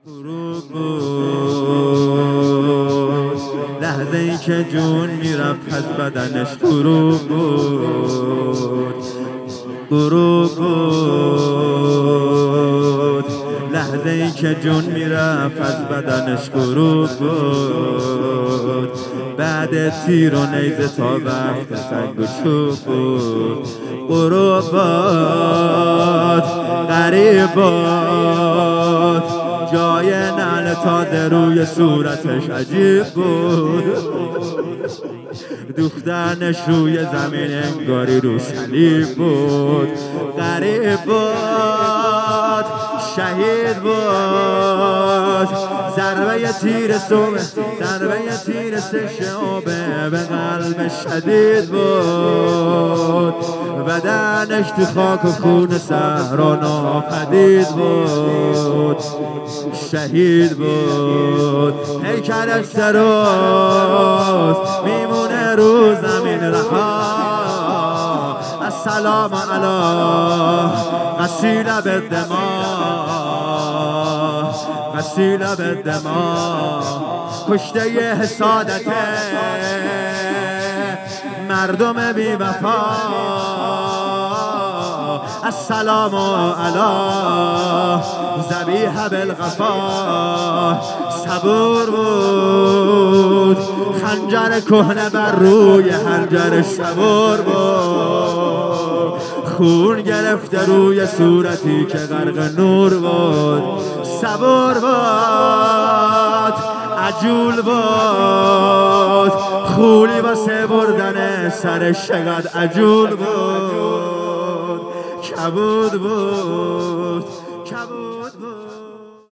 غروب بود لحظه ای که جون میرفت از بدنش. غروب بود غروب بود لحظه ای که جون میرفت از بدنش. غروب بود بعد تیر و نیزه تا وقت سنگ و چوب بود. غروب بود غریب بود جای نعل تازه روی صورتش عجیب بود. دوختنش روی زمین انگاری رو صلیب بود. غریب بود شهید بود ضربه تیر صبح ضربه تیر سشعبه به قلب شدید بود. بدنش تو خاک و خون صحرا ناپدید بود. شهید بود هیکلش سروز میمونه رو زمین رها. السلام علی غسیل بالدماء غسیل بالدماء کشته حسادته مردم بی وفا. السلام علی ذبیح بالغفا. صبور بود خنجر کهنه بر روی خنجرش صبور بود. خون گرفته روی صورتی که غرق نور بود. صبور بود عجول بود خولی واسه بردن سرش چقدر عجول بود. کبود بود